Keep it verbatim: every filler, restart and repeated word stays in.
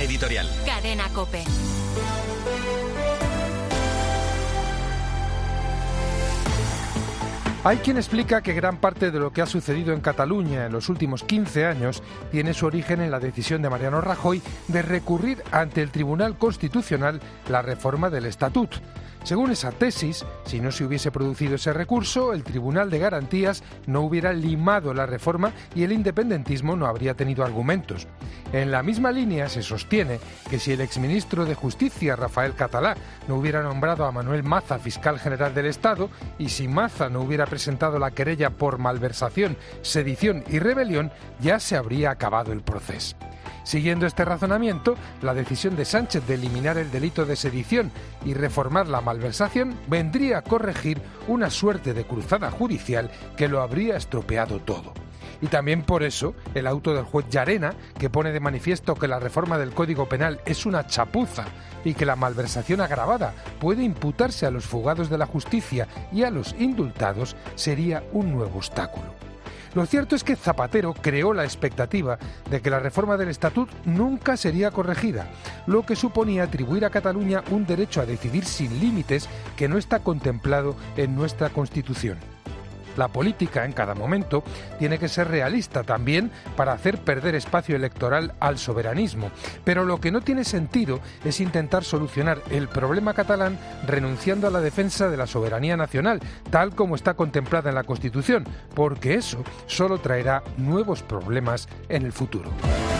editorial. Cadena COPE. Hay quien explica que gran parte de lo que ha sucedido en Cataluña en los últimos quince años tiene su origen en la decisión de Mariano Rajoy de recurrir ante el Tribunal Constitucional la reforma del Estatut. Según esa tesis, si no se hubiese producido ese recurso, el Tribunal de Garantías no hubiera limado la reforma y el independentismo no habría tenido argumentos. En la misma línea se sostiene que si el exministro de Justicia, Rafael Catalá, no hubiera nombrado a Manuel Maza fiscal general del Estado y si Maza no hubiera presentado la querella por malversación, sedición y rebelión, ya se habría acabado el proceso. Siguiendo este razonamiento, la decisión de Sánchez de eliminar el delito de sedición y reformar la malversación vendría a corregir una suerte de cruzada judicial que lo habría estropeado todo. Y también por eso, el auto del juez Llarena, que pone de manifiesto que la reforma del Código Penal es una chapuza y que la malversación agravada puede imputarse a los fugados de la justicia y a los indultados, sería un nuevo obstáculo. Lo cierto es que Zapatero creó la expectativa de que la reforma del Estatut nunca sería corregida, lo que suponía atribuir a Cataluña un derecho a decidir sin límites que no está contemplado en nuestra Constitución. La política, en cada momento, tiene que ser realista también para hacer perder espacio electoral al soberanismo. Pero lo que no tiene sentido es intentar solucionar el problema catalán renunciando a la defensa de la soberanía nacional, tal como está contemplada en la Constitución, porque eso solo traerá nuevos problemas en el futuro.